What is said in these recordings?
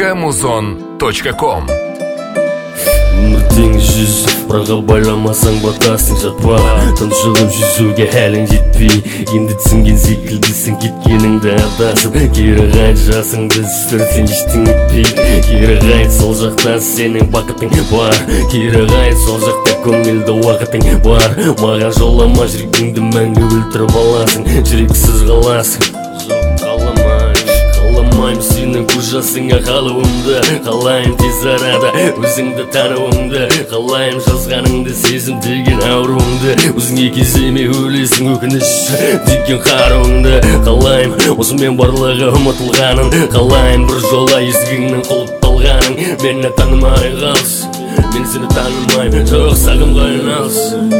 Kamuzon.com. Өмір теңіз жүз, бірақ байламасаң батасың жатпа. Тұншығып жүзуге әлің жетпей, енді түсінген секілдісің кеткеніңді адасып. Кері қайт жасыңды сүрсең ештің етпей, кері қайт сол жақта сенің бақытың бар, кері қайт сол жақта көңілді уақытың бар. Маған жолама, жүрегіңді мәңгі өлтіріп аласың, жүрексіз қаласың. Қаламайым сенің көз жасыңа қалуымды, қалайым тез арада өзіңді тануымды, қалайым жазғаныңды сезімдеген ауруыңды, өзіңе кеземе өлесің өкініш деген қаруыңды. Қалайым осымен барлығы ұмытылғанын, қалайым бір жола есігіңнің құлыпталғанын. Мені танымай қалсын, мен сені танымаймын, жоқ сағымға айналсын.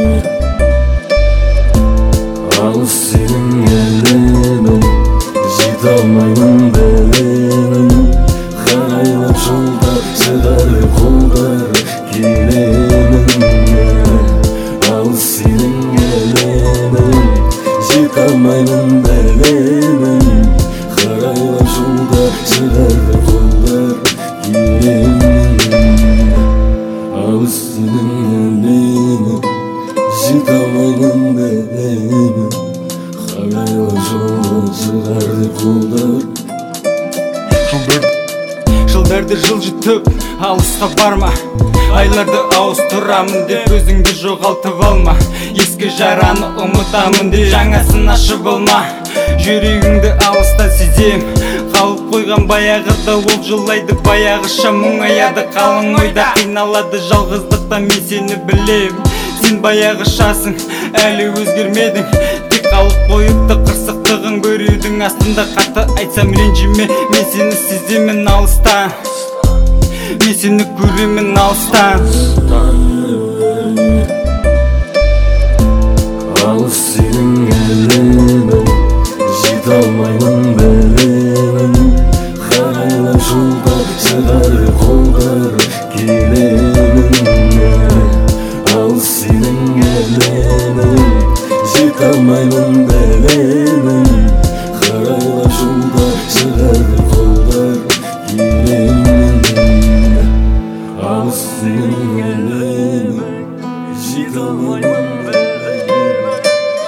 Алыс сенің әлемің, жете алмаймын білемін. Қарайлап жолда шығар қолдар келемін. Алыс сенің әлемің, жете алмаймын білемін. Қарайлап жолда шығар қолдар келемін. Алыс сенің әлемің, жете алмаймын білемін. Жылдарды жылжытып алысқа барма, айларды ауыстырамын деп өзіңді жоғалтып алма. Ескі жараны ұмытамын деп жаңасын ашып алма. Жүрегіңді алыстан сезем, қалып қойған баяғыда ол жылайды, баяғыша мұңаяды қалың ойда. Қиналады жалғыздықта мен сені білем, сен баяғышасың, әлі өзгермедің. Тек қалып қойыпты қырсықтығын көреудің астында. Қатты айтсам ренжіме, мен сені сеземін алыстан, мен сені көремін алыстан. Алыс сенің әлемің, жете алмаймын білемін. Қарайлап жолда шығар қолдар келемін. Алыс сенің әлемің, жете алмаймын білемін. Қарайлап жолда шығар қолдар келемін. Алыс сенің әлемің, жете алмаймын білемін.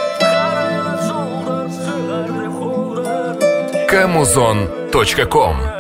Kamuzon.com.